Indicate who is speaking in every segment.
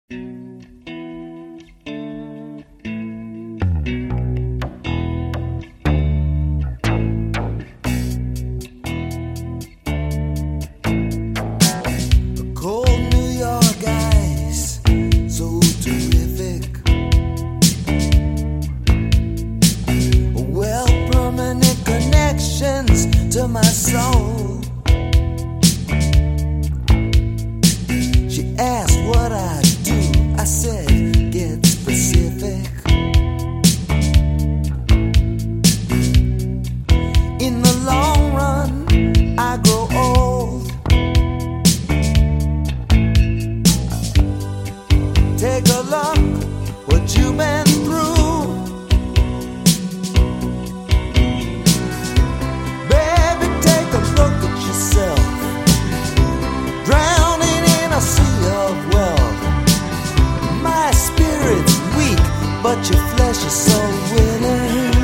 Speaker 1: Cold New York ice, so terrific. Well, permanent connections to my soul. She asked what I do. I said, get specific. In the long run, I grow old. Take a look what you've been through. Baby, take a look at yourself, drowning in a sea of wealth. My spirit's weak, but your flesh is so willing.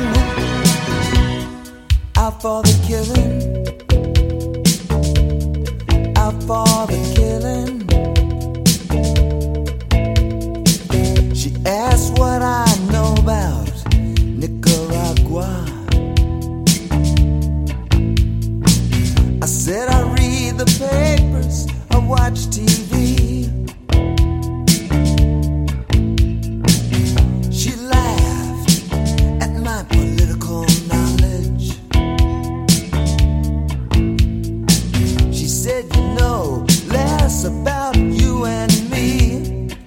Speaker 1: Out for the killing, out for the killing. She asked what I know about Nicaragua. I said I read the papers, I watch TV. She laughed at my political knowledge. She said, you know less about you and me.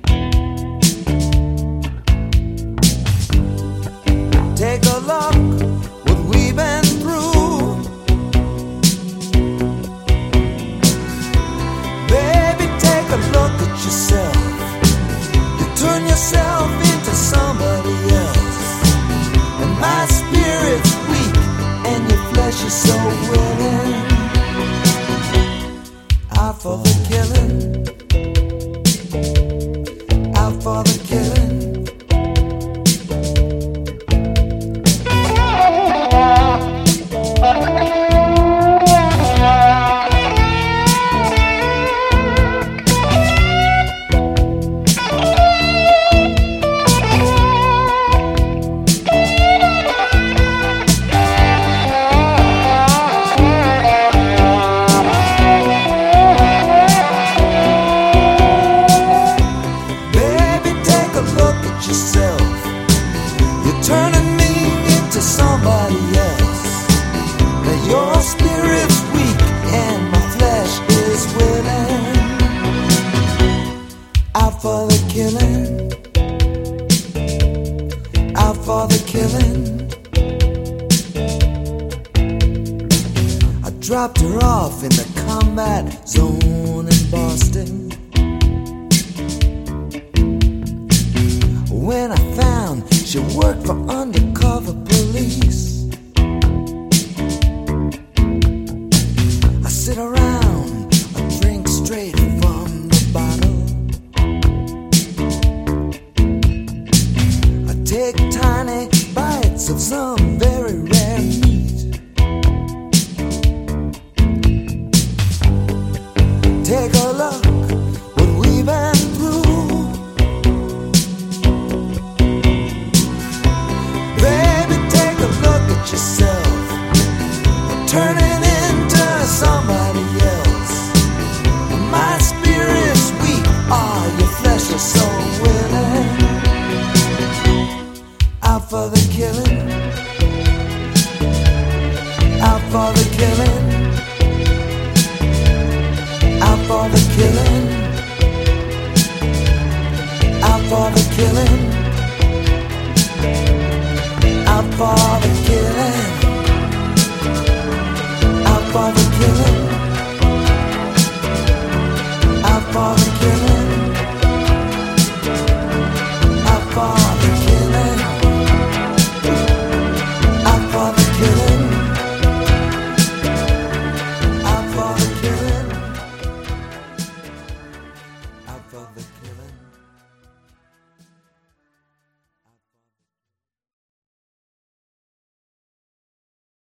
Speaker 1: Take a look what we've been through. Baby, take a look at yourself. You turn yourself into somebody else. And my spirit's weak and your flesh is so willing. Out for the killing, out for the killing. Turning me into somebody else. Now your spirit's weak and my flesh is willing. Out for the killing, out for the killing. I dropped her off in the combat zone in Boston. When I found she worked for undercover police, I sit around, I drink straight from the bottle. I take tiny bites of some very rare meat. Take a look what we've been through. Yourself, turning into somebody else. My spirit's weak, oh, your flesh is so willing. Out for the killing, out for the killing, out for the killing, out for the killing. Out for the killing, out for the killing.